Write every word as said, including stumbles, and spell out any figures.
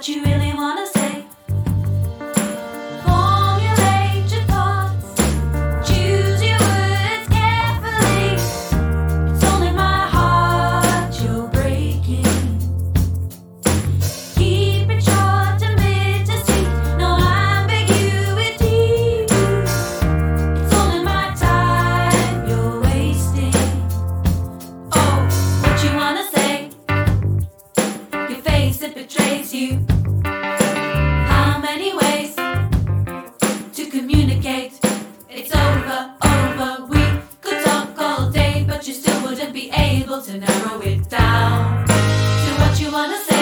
what you really wanna say. Formulate your thoughts, choose your words carefully. It's only my heart you're breaking. Keep it short and bittersweet, no ambiguity. It's only my time you're wasting. Oh, what you wanna say? Your face, it betrays you. How many ways to communicate? It's over, over. We could talk all day, but you still wouldn't be able to narrow it down to what you wanna say.